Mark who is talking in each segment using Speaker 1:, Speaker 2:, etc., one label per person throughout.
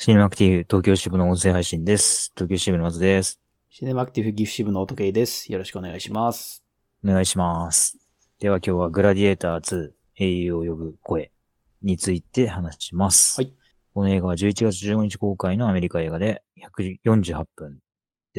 Speaker 1: シネマアクティブ東京支部の音声配信です。東京支部の松です。
Speaker 2: シネマアクティブ岐阜支部の音慶です。よろしくお願いします。
Speaker 1: お願いします。では今日はグラディエーター2英雄を呼ぶ声について話します。
Speaker 2: はい。
Speaker 1: この映画は11月15日公開のアメリカ映画で148分です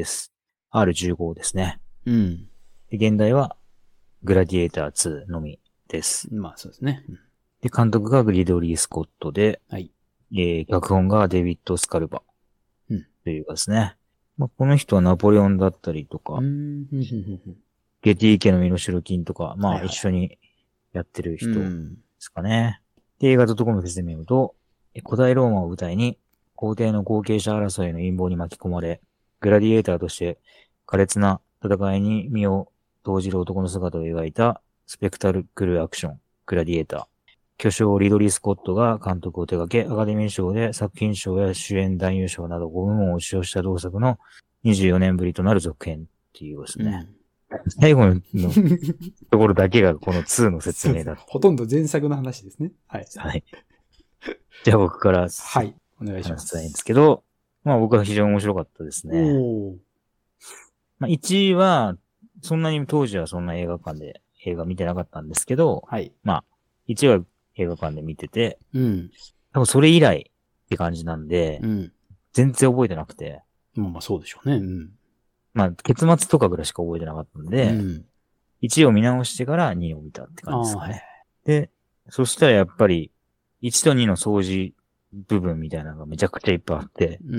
Speaker 1: 。R15 ですね。
Speaker 2: うん。
Speaker 1: で現代はグラディエーター2のみです。
Speaker 2: まあそうですね。
Speaker 1: で監督がリドリー・スコットで、
Speaker 2: はい。
Speaker 1: 脚本がデビッド・スカルバ
Speaker 2: うん
Speaker 1: というかですね。まあ、この人はナポレオンだったりとか、ゲティ家の身代金とか、まあ一緒にやってる人ですかね。で、映画とところの説明を読むと、古代ローマを舞台に皇帝の後継者争いの陰謀に巻き込まれ、グラディエーターとして苛烈な戦いに身を投じる男の姿を描いたスペクタクルアクション、グラディエーター。巨匠リドリー・スコットが監督を手掛け、アカデミー賞で作品賞や主演男優賞など5部門を受賞した同作の24年ぶりとなる続編っていうですね。最後のところだけがこの2の説明だ
Speaker 2: ほとんど前作の話ですね。はい。
Speaker 1: はい。じゃあ僕から
Speaker 2: はい。お願いします。
Speaker 1: 話したいんですけど、まあ僕は非常に面白かったですね。まあ1位は、そんなに当時はそんな映画館で映画見てなかったんですけど、
Speaker 2: はい。
Speaker 1: まあ1位は映画館で見てて、
Speaker 2: うん。
Speaker 1: 多分それ以来って感じなんで、
Speaker 2: うん。
Speaker 1: 全然覚えてなくて。
Speaker 2: まあそうでしょうね。うん。
Speaker 1: まあ結末とかぐらいしか覚えてなかったんで、
Speaker 2: うん、
Speaker 1: 1位を見直してから2位を見たって感じですかね。はい、で、そしたらやっぱり1と2の掃除部分みたいなのがめちゃくちゃいっぱいあって、
Speaker 2: うん。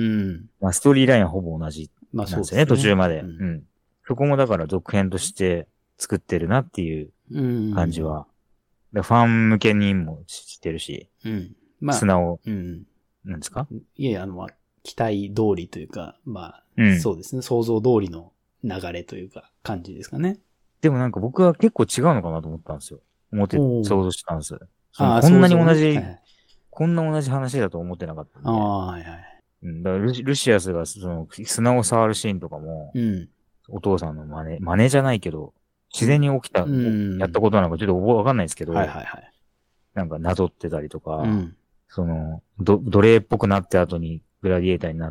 Speaker 1: まあストーリーラインはほぼ同じなんですよね、まあそうですね途中まで、うん。そこもだから続編として作ってるなっていう感じは、ファン向けにもしてるし、まあ、素直、なんですか？
Speaker 2: いや、期待通りというか、まあ、そうですね、想像通りの流れというか、感じですかね。
Speaker 1: でもなんか僕は結構違うのかなと思ったんですよ。想像したんですよ。こんなに同じ、こんな同じ話だと思ってなかったんで。はいはい。だからルシアスが砂を触るシーンとかも、お父さんの真似じゃないけど、自然に起きた、やったことなのかちょっとわかんないですけど、なんかなぞってたりとか、奴隷っぽくなって後にグラディエーターになって、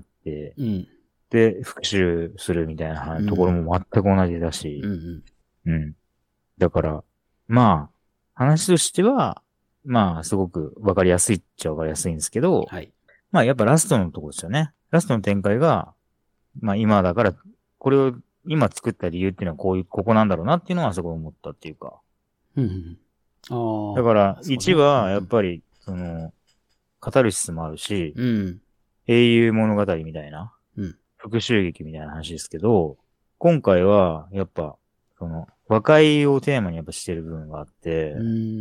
Speaker 1: で、復讐するみたいなところも全く同じだし、だから、まあ、話としては、まあ、すごくわかりやすいっちゃわかりやすいんですけど、まあ、やっぱラストのところですよね。ラストの展開が、まあ今だから、これを今作った理由っていうのはここなんだろうなっていうのはすごい思ったっていうか。だから、1はやっぱり、カタルシスもあるし、英雄物語みたいな、復讐劇みたいな話ですけど、今回は、やっぱ、和解をテーマにやっぱしてる部分があって、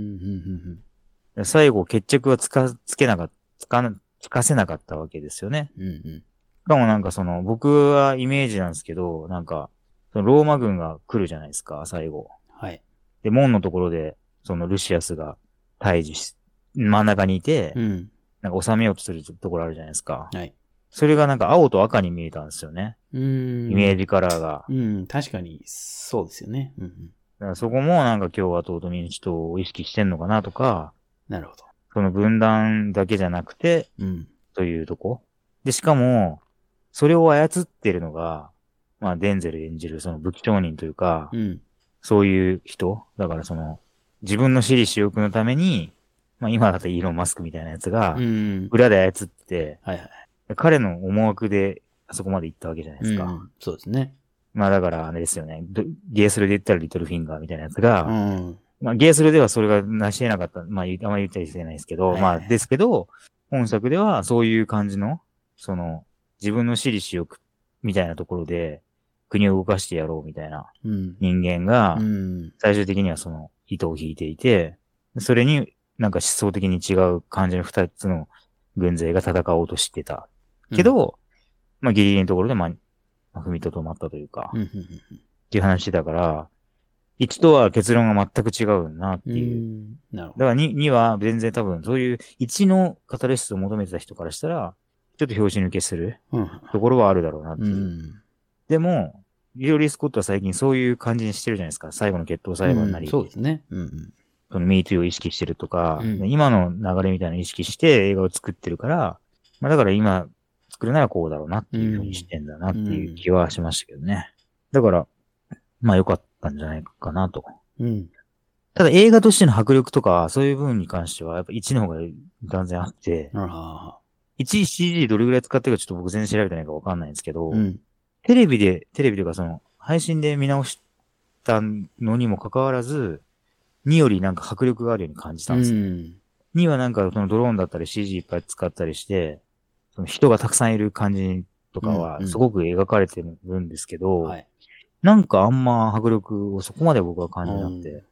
Speaker 1: 最後決着はつかせなかったわけですよね。しかもなんか僕はイメージなんですけど、なんか、ローマ軍が来るじゃないですか、最後。はい。で、門のところで、ルシアスが退治し、真ん中にいて、なんか収めようとするところあるじゃないですか。はい。それがなんか青と赤に見えたんですよね。イメージカラーが。
Speaker 2: 確かに、そうですよね。
Speaker 1: だからそこもなんか共和党と民主党を意識してんのかなとか。
Speaker 2: なるほど。
Speaker 1: その分断だけじゃなくて、というとこ。で、しかも、それを操ってるのが、まあ、デンゼル演じる武器商人というか、そういう人。だから自分の私利私欲のために、まあ今だったらイーロン・マスクみたいなやつが、裏で操って、彼の思惑であそこまで行ったわけじゃないですか。
Speaker 2: そうですね。
Speaker 1: まあだからあれですよね。ゲースルで言ったらリトルフィンガーみたいなやつが、まあゲースルではそれが成し得なかった。まああまり言ったりしてないですけど、まあですけど、本作ではそういう感じの、自分の私利私欲みたいなところで国を動かしてやろうみたいな人間が、最終的には糸を引いていて、それになんか思想的に違う感じの二つの軍勢が戦おうとしてた。けど、まあギリギリのところで踏みとどまったというか、っていう話だから、1とは結論が全く違うなっていう。だから 2は全然多分そういう1のカタルシスを求めてた人からしたら、ちょっと拍子抜けするところはあるだろうなっていう。でも、リドリー・スコットは最近そういう感じにしてるじゃないですか。最後の決闘裁判なり。
Speaker 2: そうですね。
Speaker 1: MeToo を意識してるとか、今の流れみたいなのを意識して映画を作ってるから、まあだから今、 作るならこうだろうなっていうふうにしてんだなっていう気はしましたけどね。だから、まあ良かったんじゃないかなと。
Speaker 2: うん。
Speaker 1: ただ映画としての迫力とか、そういう部分に関しては、やっぱ1の方が断然あって、1CG どれぐらい使ってるかちょっと僕全然調べてないからわかんないんですけど、テレビというかその、配信で見直したのにもかかわらず、2よりなんか迫力があるように感じたんですよ。2はなんかそのドローンだったり CG いっぱい使ったりして、その人がたくさんいる感じとかはすごく描かれてるんですけど、なんかあんま迫力をそこまで僕は感じなくて、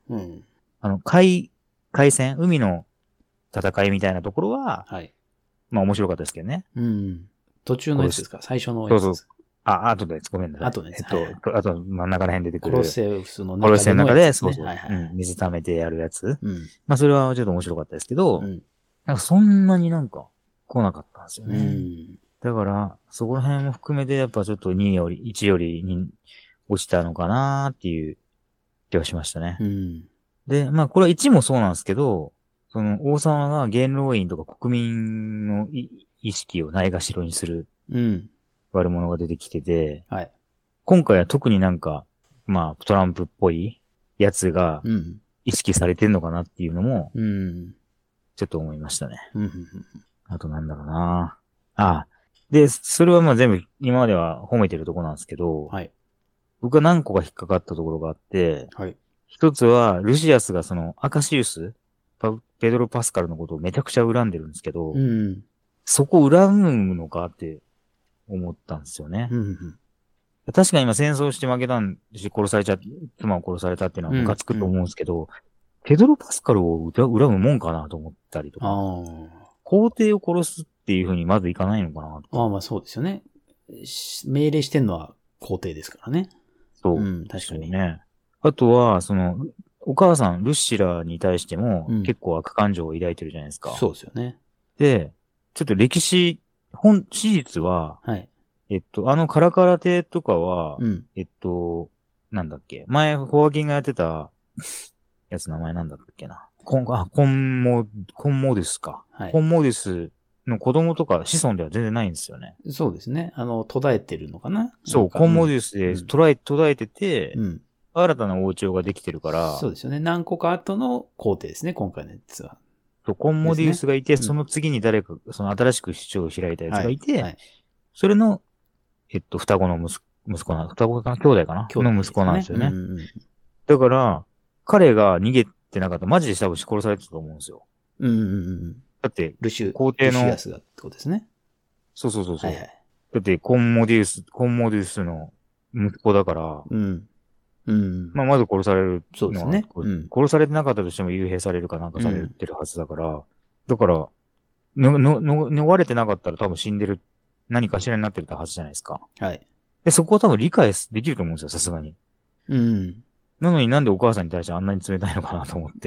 Speaker 1: 海戦、海の戦いみたいなところは、まあ面白かったですけどね。
Speaker 2: 途中のやつですか？最初のやつですか？
Speaker 1: そうそう。あとでごめんなさい。
Speaker 2: あとです。
Speaker 1: あと真ん中ら辺出てくる。
Speaker 2: コロセウスの
Speaker 1: 中で、そうそう。水溜めてやるやつ。まあそれはちょっと面白かったですけど、なんかそんなになんか来なかったんですよね。だから、そこら辺も含めてやっぱちょっと2より、1よりに落ちたのかなーっていう気がしましたね。で、まあこれは1もそうなんですけど、その王様が元老院とか国民の意識をないがしろにする悪者が出てきてて、今回は特になんか、まあトランプっぽいやつが意識されてんのかなっていうのも、ちょっと思いましたね。あとなんだろうな。で、それはまあ全部今までは褒めてるところなんですけど、僕は何個か引っかかったところがあって、一つはルシアスがそのアカシウス、ペドロ・パスカルのことをめちゃくちゃ恨んでるんですけど、そこ恨むのかって思ったんですよね。確かに今戦争して負けたんし、妻を殺されたっていうのはムカつくと思うんですけど、ペドロ・パスカルを恨むもんかなと思ったりとか、皇帝を殺すっていう風にまずいかないのかなとか。
Speaker 2: まあそうですよね。命令してんのは皇帝ですからね。
Speaker 1: そう。確かにね。あとは、その、お母さん、ルッシラに対しても、結構悪感情を抱いてるじゃないですか。
Speaker 2: そうですよね。
Speaker 1: で、ちょっと史実は、カラカラ亭とかは、なんだっけ、前、ホアキンがやってた、やつ名前なんだっけな。コンモデュスか。コンモデュスの子供とか子孫では全然ないんですよね。
Speaker 2: そうですね。途絶えてるのかな？
Speaker 1: そう、コンモデュスで途絶えてて、新たな王朝ができてるから。
Speaker 2: そうですよね。何個か後の皇帝ですね、今回のやつは。
Speaker 1: そう、コンモデュスがいて、その次に誰か、その新しく市長を開いたやつがいて、それの、双子の息子かな、兄弟かなの息子なんですよね。だから、彼が逃げてなかったら、マジで多分殺されてたと思うんですよ。だって、皇帝の。
Speaker 2: ルシアスがってことですね。
Speaker 1: そう。だって、コンモデュスの息子だから、まあ、まず殺されるのは。そうですね。殺されてなかったとしても幽閉されるかなんかされてるはずだから、だから、逃れてなかったら多分死んでる、何かしらになってるはずじゃないですか。で、そこは多分理解できると思うんですよ、さすがに。なのになんでお母さんに対してあんなに冷たいのかなと思って。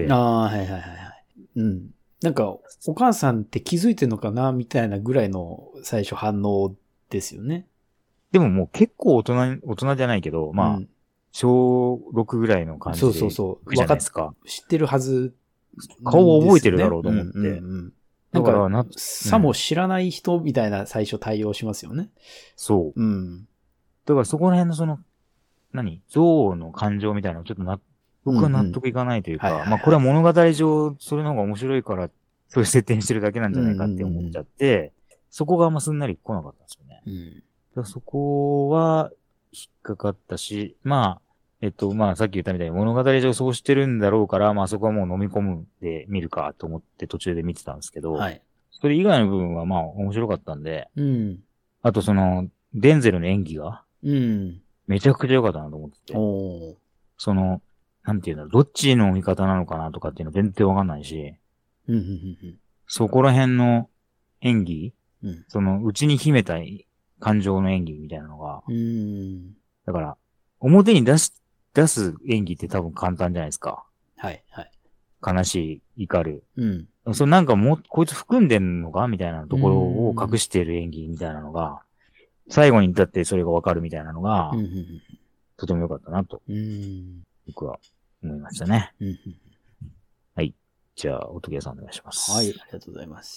Speaker 2: なんか、お母さんって気づいてんのかなみたいなぐらいの最初反応ですよね。
Speaker 1: でももう結構大人じゃないけど、まあ、小6ぐらいの感じで。
Speaker 2: そう。
Speaker 1: じゃないですか。
Speaker 2: 知ってるはず、
Speaker 1: 顔を覚えてるだろうと思って。
Speaker 2: だから、さも知らない人みたいな最初対応しますよね。
Speaker 1: そう。だからそこら辺のその、憎悪の感情みたいなのちょっと僕は納得いかないというか、まあこれは物語上、それの方が面白いから、そういう設定にしてるだけなんじゃないかって思っちゃって、そこがあんますんなり来なかったんですよね。だからそこは引っかかったし、まあ、まあさっき言ったみたいに物語上そうしてるんだろうから、まあそこはもう飲み込むで見るかと思って途中で見てたんですけど、それ以外の部分はまあ面白かったんで、あとその、デンゼルの演技が、めちゃくちゃ良かったなと思ってて、その、なんていうんだろう、どっちの味方なのかなとかっていうの全然わかんないし、そこら辺の演技、その、内に秘めた感情の演技みたいなのが、だから、表に出す演技って多分簡単じゃないですか。悲しい、怒る。それなんかこいつ含んでんのかみたいなところを隠している演技みたいなのが、最後に至ってそれがわかるみたいなのが、とても良かったなと、僕は思いましたね。はい。じゃあ、おとげさんお願いします。
Speaker 2: はい、ありがとうございます。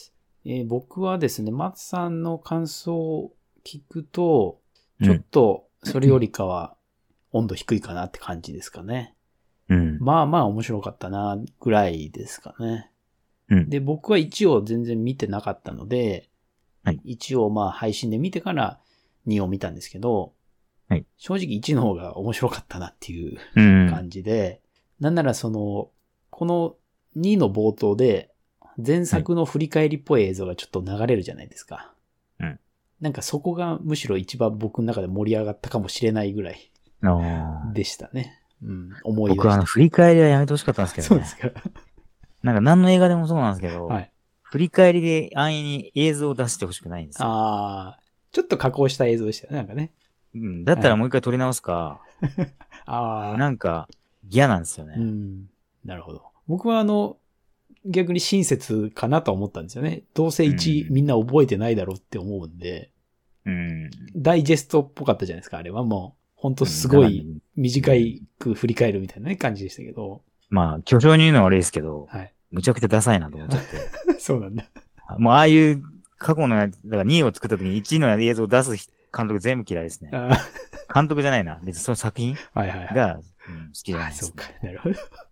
Speaker 2: 僕はですね、松さんの感想を聞くと、ちょっとそれよりかは温度低いかなって感じですかね。
Speaker 1: うん。
Speaker 2: まあまあ面白かったな、ぐらいですかね。
Speaker 1: うん。
Speaker 2: で、僕は1を全然見てなかったので、
Speaker 1: はい。
Speaker 2: 1をまあ配信で見てから2を見たんですけど、
Speaker 1: はい。
Speaker 2: 正直1の方が面白かったなっていう感じで、なんならこの2の冒頭で、前作の振り返りっぽい映像がちょっと流れるじゃないですか。
Speaker 1: うん。
Speaker 2: なんかそこがむしろ一番僕の中で盛り上がったかもしれないぐらいでしたね。うん、思い出した。
Speaker 1: 僕振り返りはやめてほしかったんですけどね。
Speaker 2: そうですか。
Speaker 1: なんか何の映画でもそうなんですけど、
Speaker 2: はい。
Speaker 1: 振り返りで安易に映像を出してほしくないんですよ。
Speaker 2: ああ、ちょっと加工した映像でしたよね、なんかね。
Speaker 1: うん。だったらもう一回撮り直すか。
Speaker 2: ああ。
Speaker 1: なんか嫌なんですよね。
Speaker 2: うん。なるほど。僕は逆に親切かなと思ったんですよね。どうせ1、みんな覚えてないだろうって思うんで。
Speaker 1: うん。
Speaker 2: ダイジェストっぽかったじゃないですか、あれはもう。ほんとすごい短く振り返るみたいな、ね、感じでしたけど。
Speaker 1: まあ、巨匠に言うのは悪いですけど、
Speaker 2: はい。
Speaker 1: むちゃくちゃダサいなと思っちゃって。
Speaker 2: そうなんだ。
Speaker 1: もうああいう過去の、だから2位を作った時に1位の映像を出す監督全部嫌いですね。監督じゃないな。別にその作品が好きじゃないです、ね。
Speaker 2: そうか、なるほど。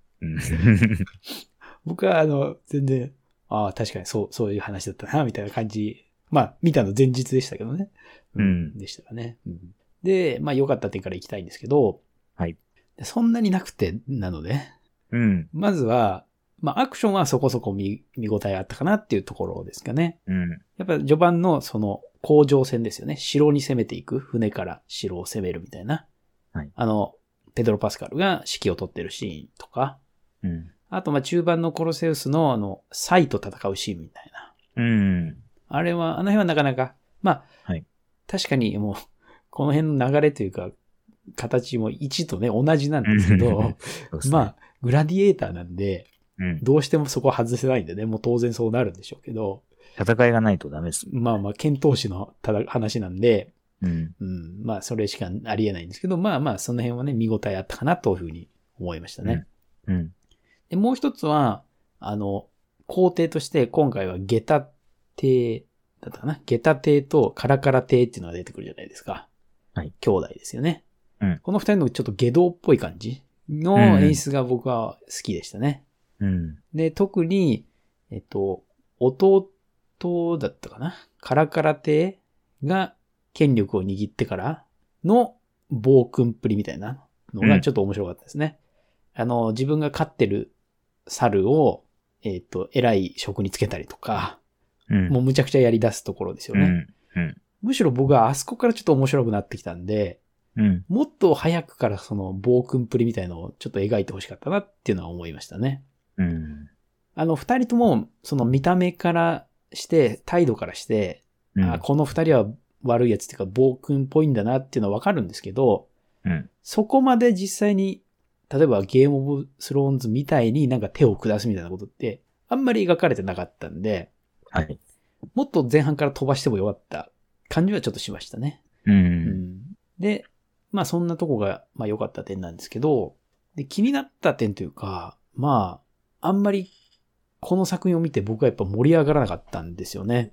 Speaker 2: 僕は全然、確かにそういう話だったな、みたいな感じ。まあ、見たの前日でしたけどね。でしたかね。で、まあ、良かった点から行きたいんですけど、
Speaker 1: はい。
Speaker 2: そんなになくて、なので、まずは、まあ、アクションはそこそこ見応えあったかなっていうところですかね。やっぱ序盤の甲状戦ですよね。城に攻めていく。船から城を攻めるみたいな。
Speaker 1: はい。
Speaker 2: ペドロ・パスカルが指揮を取ってるシーンとか。あと、ま、中盤のコロセウスのサイと戦うシーンみたいな。あれは、あの辺はなかなか、まあ、はい、確かにもう、この辺の流れというか、形も1とね、同じなんですけど、まあ、グラディエーターなんで、どうしてもそこは外せないんでね、もう当然そうなるんでしょうけど。
Speaker 1: 戦いがないとダメです。
Speaker 2: まあまあ、剣闘士の話なんで、まあ、それしかありえないんですけど、まあまあ、その辺はね、見応えあったかなというふうに思いましたね。で、もう一つは、工程として今回は下駄亭だったかな。下駄亭とカラカラ亭っていうのが出てくるじゃないですか。はい。兄弟ですよね。この二人のちょっと下道っぽい感じの演出が僕は好きでしたね。で、特に、弟だったかな。カラカラ亭が権力を握ってからの暴君っぷりみたいなのがちょっと面白かったですね。自分が飼ってる猿を、偉い職につけたりとか、もうむちゃくちゃやり出すところですよね。むしろ僕はあそこからちょっと面白くなってきたんで、もっと早くからその暴君っぷりみたいのをちょっと描いてほしかったなっていうのは思いましたね。二人ともその見た目からして、態度からして、この二人は悪いやつっていうか暴君っぽいんだなっていうのはわかるんですけど、そこまで実際に例えばゲームオブスローンズみたいになんか手を下すみたいなことってあんまり描かれてなかったんで、はい、もっと前半から飛ばしてもよかった感じはちょっとしましたね。で、まあそんなとこがまあ良かった点なんですけど、で気になった点というか、まああんまりこの作品を見て僕はやっぱ盛り上がらなかったんですよね。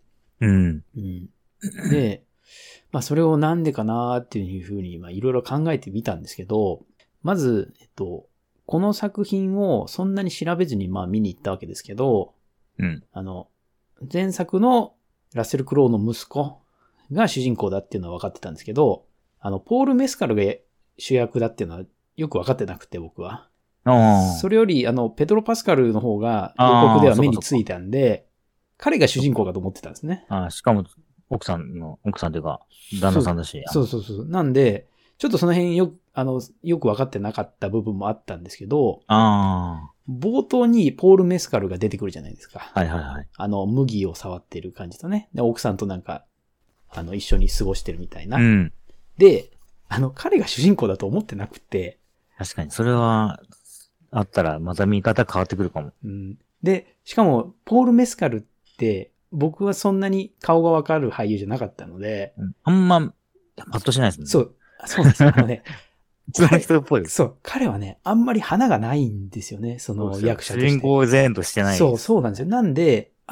Speaker 2: で、まあそれをなんでかなーっていうふうにまあいろいろ考えてみたんですけど、まず、この作品をそんなに調べずにまあ見に行ったわけですけど、前作のラッセル・クロウの息子が主人公だっていうのは分かってたんですけど、ポール・メスカルが主役だっていうのはよく分かってなくて僕は。それより、ペドロ・パスカルの方が予告では目についたんで、彼が主人公かと思ってたんですね。
Speaker 1: しかも、奥さんというか、旦那さんだし。
Speaker 2: そう。なんで、ちょっとその辺よく分かってなかった部分もあったんですけど、冒頭にポール・メスカルが出てくるじゃないですか。麦を触っている感じとね。で、奥さんとなんか、一緒に過ごしてるみたいな。で、彼が主人公だと思ってなくて。
Speaker 1: 確かに、それは、あったら、また見方変わってくるかも。
Speaker 2: で、しかも、ポール・メスカルって、僕はそんなに顔がわかる俳優じゃなかったので。
Speaker 1: あんま、パッとしないですね。
Speaker 2: そうなんですよね。
Speaker 1: 普通の人っぽい。
Speaker 2: そう。彼はね、あんまり花がないんですよね。その役者として。
Speaker 1: 主人公前としてない。
Speaker 2: そうなんですよ。なんで、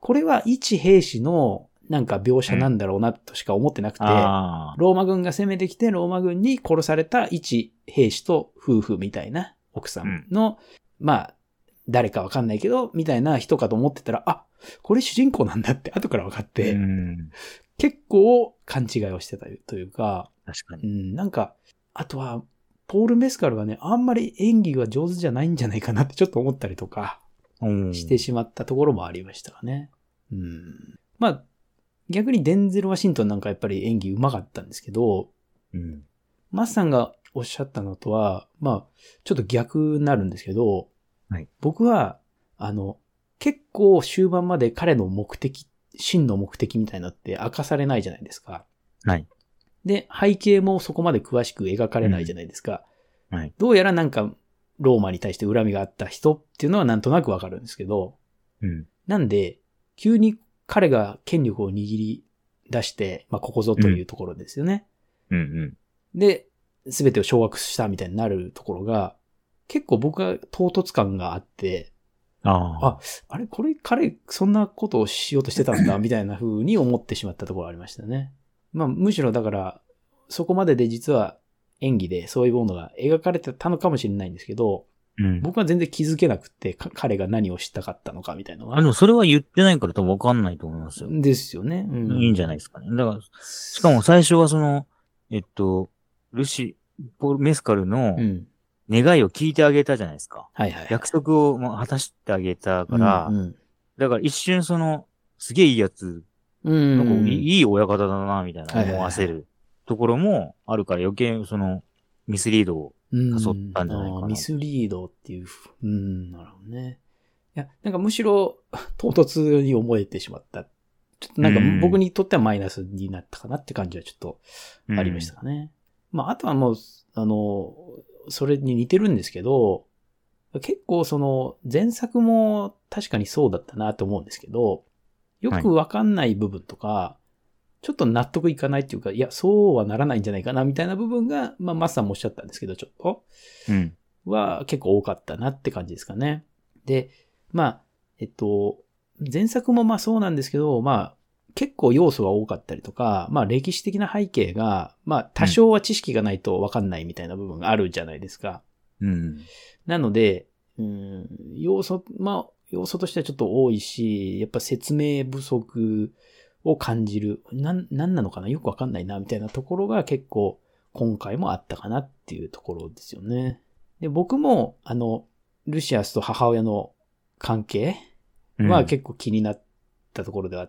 Speaker 2: これは一兵士のなんか描写なんだろうなとしか思ってなくて、ローマ軍が攻めてきてローマ軍に殺された一兵士と夫婦みたいな奥さんの、まあ、誰かわかんないけど、みたいな人かと思ってたら、あ、これ主人公なんだって後から分かって、結構勘違いをしてたというか、
Speaker 1: 確かに。
Speaker 2: なんか、あとは、ポール・メスカルがね、あんまり演技が上手じゃないんじゃないかなってちょっと思ったりとか、してしまったところもありましたかね。まあ、逆にデンゼル・ワシントンなんかやっぱり演技上手かったんですけど、マスさんがおっしゃったのとは、まあ、ちょっと逆になるんですけど、はい、僕は、結構終盤まで彼の目的、真の目的みたいなのって明かされないじゃないですか。
Speaker 1: はい。
Speaker 2: で、背景もそこまで詳しく描かれないじゃないですか。はい。どうやらなんか、ローマに対して恨みがあった人っていうのはなんとなくわかるんですけど、なんで、急に彼が権力を握り出して、まあ、ここぞというところですよね。で、すべてを掌握したみたいになるところが、結構僕は唐突感があって、あれこれ彼そんなことをしようとしてたんだみたいな風に思ってしまったところがありましたね。まあむしろだからそこまでで実は演技でそういうものが描かれてたのかもしれないんですけど、僕は全然気づけなくて彼が何をしたかったのかみたいなのは。
Speaker 1: でもそれは言ってないから多分わかんないと思いますよ。
Speaker 2: ですよね。
Speaker 1: いいんじゃないですかね。だから、しかも最初はその、ポール・メスカルの、願いを聞いてあげたじゃないですか。約束を果たしてあげたから、だから一瞬その、すげえいいやつ、なんかいい親方だな、みたいな思わせるところもあるから余計その、ミスリードを誘ったんじゃないかな。
Speaker 2: ミスリードっていう、なるほどね。いや、なんかむしろ唐突に思えてしまった。ちょっとなんか僕にとってはマイナスになったかなって感じはちょっとありましたかね。まあ、あとはもう、それに似てるんですけど、結構その前作も確かにそうだったなと思うんですけど、よくわかんない部分とか、ちょっと納得いかないっていうか、いや、そうはならないんじゃないかなみたいな部分が、まあ、マスさんもおっしゃったんですけど、ちょっと、は結構多かったなって感じですかね。で、まあ、前作もまあそうなんですけど、まあ、結構要素が多かったりとか、まあ歴史的な背景が、まあ多少は知識がないと分かんないみたいな部分があるじゃないですか。なので、要素としてはちょっと多いし、やっぱ説明不足を感じる。なんなのかなよく分かんないなみたいなところが結構今回もあったかなっていうところですよね。で、僕もルシアスと母親の関係は結構気になったところであって、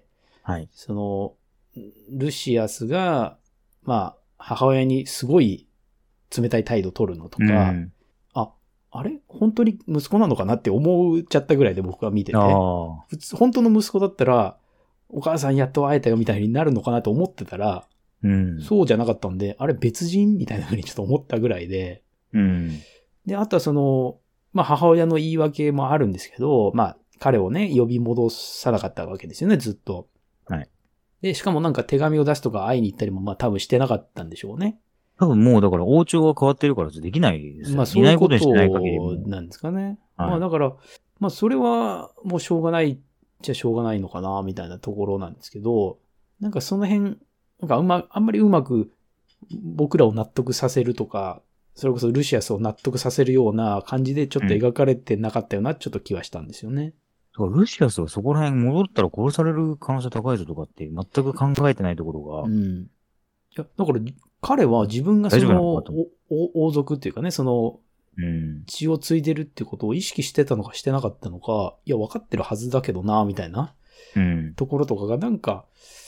Speaker 2: その、ルシアスが、まあ、母親にすごい冷たい態度を取るのとか、あれ本当に息子なのかなって思っちゃったぐらいで僕は見てて、本当の息子だったら、お母さんやっと会えたよみたいになるのかなと思ってたら、そうじゃなかったんで、あれ別人みたいな風にちょっと思ったぐらいで、で、あとはその、まあ母親の言い訳もあるんですけど、まあ彼をね、呼び戻さなかったわけですよね、ずっと。で、しかもなんか手紙を出すとか会いに行ったりもまあ多分してなかったんでしょうね。
Speaker 1: 多分もうだから王朝が変わってるからできないですよね。
Speaker 2: まあそういうことなんですかね。まあだから、まあそれはもうしょうがないっちゃしょうがないのかな、みたいなところなんですけど、なんかその辺、なんかあんまりうまく僕らを納得させるとか、それこそルシアスを納得させるような感じでちょっと描かれてなかったようなちょっと気はしたんですよね。
Speaker 1: ルシアスはそこら辺戻ったら殺される可能性高いぞとかって全く考えてないところが。
Speaker 2: いや、だから彼は自分がその王族っていうかね、その血を継いでるってことを意識してたのかしてなかったのか、いや、分かってるはずだけどな、みたいなところとかがなんか、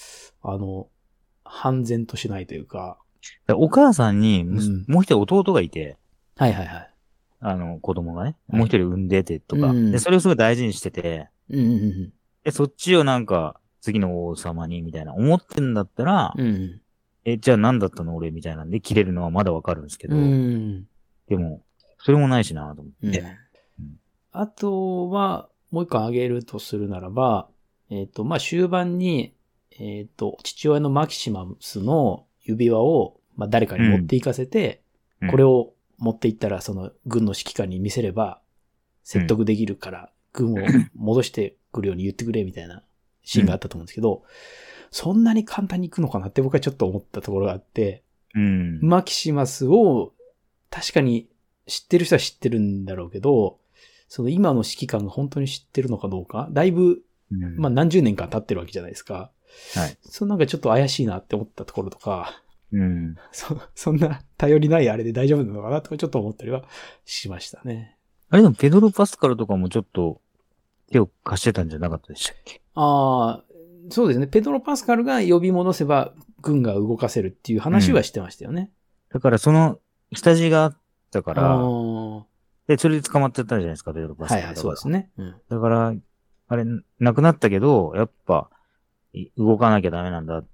Speaker 2: 半然としないというか。
Speaker 1: お母さんに、もう一人弟がいて、子供がね、もう一人産んでてとか、で、それをすごい大事にしてて、で、そっちをなんか、次の王様に、みたいな、思ってんだったら、じゃあ何だったの俺みたいなんで切れるのはまだわかるんですけど、でも、それもないしなと思って。
Speaker 2: あとは、もう一個挙げるとするならば、まあ、終盤に、父親のマキシマスの指輪を、まあ、誰かに持っていかせて、これを持っていったら、その軍の指揮官に見せれば、説得できるから、軍を戻してくるように言ってくれみたいなシーンがあったと思うんですけど、そんなに簡単に行くのかなって僕はちょっと思ったところがあって、マキシマスを確かに知ってる人は知ってるんだろうけど、その今の指揮官が本当に知ってるのかどうか、だいぶ、まあ何十年間経ってるわけじゃないですか。はい。そのなんかちょっと怪しいなって思ったところとか、そんな頼りないあれで大丈夫なのかなとかちょっと思ったりはしましたね。
Speaker 1: あれでもペドロ・パスカルとかもちょっと手を貸してたんじゃなかったでしたっけ？
Speaker 2: ああ、そうですね。ペドロ・パスカルが呼び戻せば軍が動かせるっていう話はしてましたよね。
Speaker 1: だからその下地があったから、で、それで捕まってたじゃないですか、ペドロ・パスカル。
Speaker 2: はいはい、そうですね。
Speaker 1: だから、あれ、亡くなったけど、やっぱ、動かなきゃダメなんだって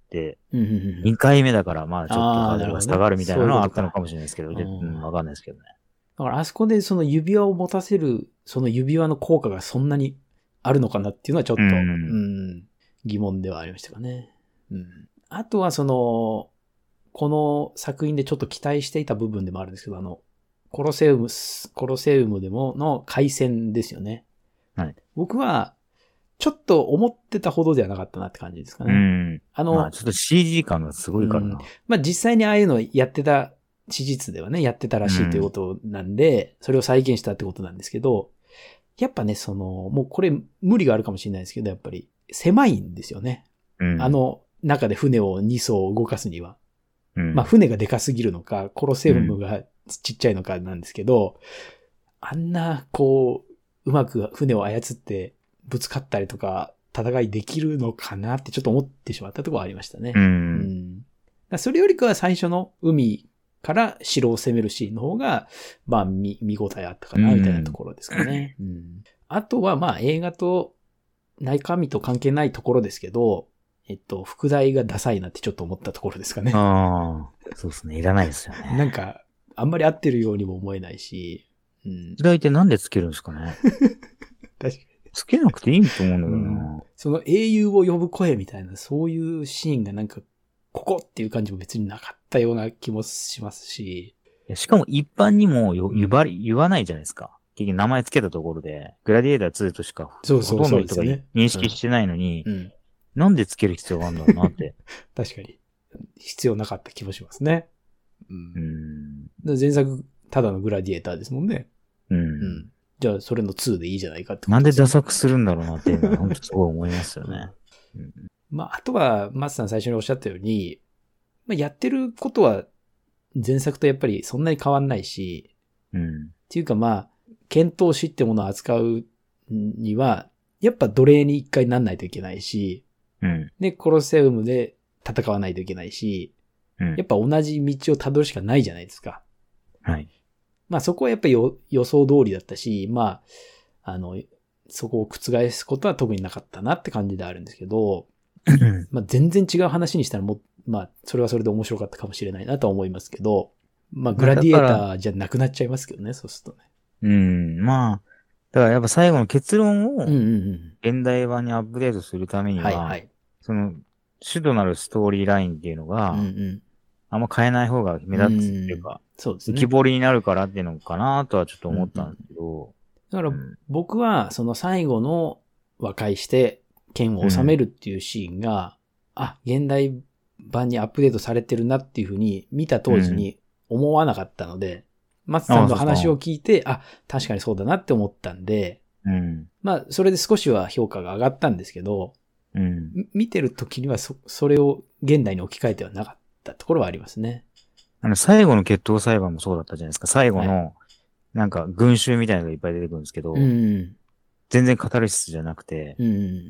Speaker 1: 、2回目だから、まあちょっとハードルが下がるみたいなのはあったのかもしれないですけど、わかんないですけどね。
Speaker 2: だからあそこでその指輪を持たせる、その指輪の効果がそんなにあるのかなっていうのはちょっと、疑問ではありましたかね。あとはこの作品でちょっと期待していた部分でもあるんですけど、コロセウムでもの回戦ですよね。はい。僕は、ちょっと思ってたほどではなかったなって感じですかね。
Speaker 1: まあちょっと CG 感がすごいからな。
Speaker 2: まあ実際にああいうのやってた、史実ではね、やってたらしいということなんで、それを再現したってことなんですけど、やっぱね、もうこれ無理があるかもしれないですけど、やっぱり狭いんですよね。中で船を2艘動かすには。まあ船がでかすぎるのか、コロセウムがちっちゃいのかなんですけど、あんな、うまく船を操ってぶつかったりとか、戦いできるのかなってちょっと思ってしまったところはありましたね。それよりかは最初の海から城を攻めるシーンの方が、まあ見応えあったかな、みたいなところですかね。あとはまあ映画と中身と関係ないところですけど、副題がダサいなってちょっと思ったところですかね。
Speaker 1: ああ、そうですね。いらないですよね。
Speaker 2: なんか、あんまり合ってるようにも思えないし。
Speaker 1: 副題ってなんでつけるんですかね。
Speaker 2: 確かに。
Speaker 1: つけなくていいと思うんだけどな。
Speaker 2: その英雄を呼ぶ声みたいな、そういうシーンがなんか、ここっていう感じも別になかったような気もしますし。
Speaker 1: しかも一般にも言わないじゃないですか。結局名前つけたところで、グラディエーター2としかほとんどの人が認識してないのに、なんでつける必要があるんだろうなって。
Speaker 2: 確かに。必要なかった気もしますね。前作、ただのグラディエーターですもんね。じゃあ、それの2でいいじゃないかってことです、ね。
Speaker 1: なんでダサくするんだろうなっていうのは、本当すごい思いますよね。
Speaker 2: まあ、あとは、マスさん最初におっしゃったように、まあ、やってることは、前作とやっぱりそんなに変わんないし、っていうかまあ、剣闘士ってものを扱うには、やっぱ奴隷に一回なんないといけないし、で、コロセウムで戦わないといけないし、やっぱ同じ道を辿るしかないじゃないですか。
Speaker 1: はい。
Speaker 2: まあそこはやっぱり予想通りだったし、まあ、そこを覆すことは特になかったなって感じであるんですけど、まあ全然違う話にしたらまあそれはそれで面白かったかもしれないなとは思いますけど、まあグラディエーターじゃなくなっちゃいますけどね、そうするとね。
Speaker 1: まあ、だからやっぱ最後の結論を現代版にアップデートするためには、その主となるストーリーラインっていうのが、あんま変えない方が目立つっていうか、
Speaker 2: そうですね。
Speaker 1: 浮き彫りになるからっていうのかなとはちょっと思ったんですけど。
Speaker 2: だから僕はその最後の和解して剣を収めるっていうシーンが、現代版にアップデートされてるなっていうふうに見た当時に思わなかったので、松さんの話を聞いて、確かにそうだなって思ったんで、まあそれで少しは評価が上がったんですけど、見てる時にはそれを現代に置き換えてはなかったところはありますね。
Speaker 1: 最後の決闘裁判もそうだったじゃないですか。最後の、なんか群衆みたいなのがいっぱい出てくるんですけど、全然カタルシスじゃなくて、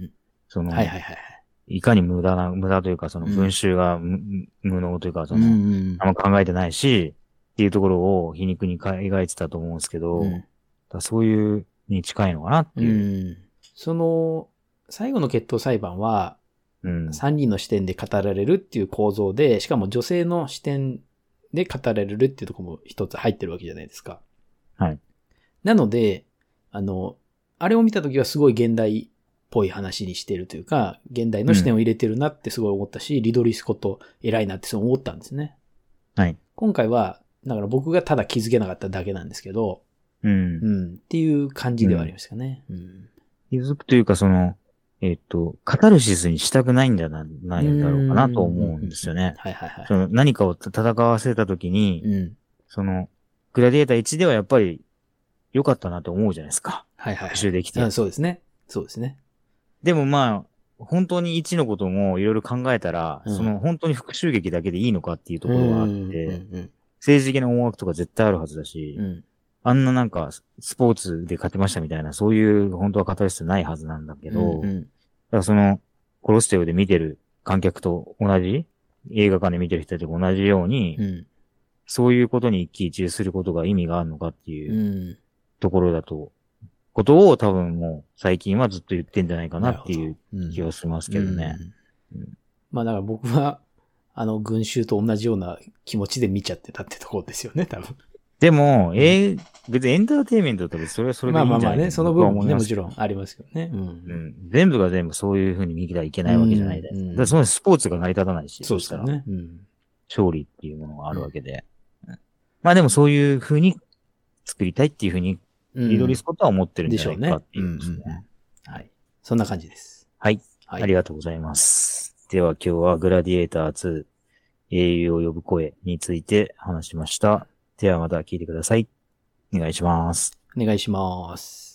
Speaker 1: いかに無駄というか、その群衆が無能というか、あんま考えてないし、っていうところを皮肉に描いてたと思うんですけど、そういうに近いのかなっていう。
Speaker 2: 最後の決闘裁判は、3人の視点で語られるっていう構造で、しかも女性の視点で語られるっていうところも一つ入ってるわけじゃないですか。
Speaker 1: はい。
Speaker 2: なので、あれを見たときはすごい現代っぽい話にしてるというか、現代の視点を入れてるなってすごい思ったし、リドリー・スコット偉いなってそう思ったんですね。
Speaker 1: はい。
Speaker 2: 今回は、だから僕がただ気づけなかっただけなんですけど、っていう感じではありましたね。
Speaker 1: 気づくというか、カタルシスにしたくないんじゃないだろうかなと思うんですよね。
Speaker 2: はいはいはい。
Speaker 1: 何かを戦わせたときに、グラディエーター1ではやっぱり良かったなと思うじゃないですか。
Speaker 2: はいはい、はい。
Speaker 1: 復讐できて。
Speaker 2: そうですね。そうですね。
Speaker 1: でもまあ、本当に1のこともいろいろ考えたら、本当に復讐劇だけでいいのかっていうところがあって、政治的な思惑とか絶対あるはずだし、あんななんか、スポーツで勝てましたみたいな、そういう本当はカタルシスないはずなんだけど、だからコロステオで見てる観客と同じ、映画館で見てる人たちと同じように、そういうことに一喜一憂することが意味があるのかっていうところだと、ことを多分もう最近はずっと言ってんじゃないかなっていう気がしますけどね。
Speaker 2: まあだから僕は、群衆と同じような気持ちで見ちゃってたってところですよね、多分。
Speaker 1: でも、別にエンターテインメントだったらそれはそれでいいんじゃないかな。
Speaker 2: まあね、その部分もね、もちろんありますけどね。
Speaker 1: 全部が全部そういう風に見てはいけないわけじゃないです。だからそのスポーツが成り立たないし、
Speaker 2: そうしたらね。
Speaker 1: 勝利っていうものがあるわけで。まあでもそういう風に作りたいっていう風に、リドリー・スコットは思ってるんじゃないかっていうですね。
Speaker 2: はい。そんな感じです。
Speaker 1: はい。ありがとうございます。では今日はグラディエーター2、英雄を呼ぶ声について話しました。ではまた聞いてください。お願いします。
Speaker 2: お願いします。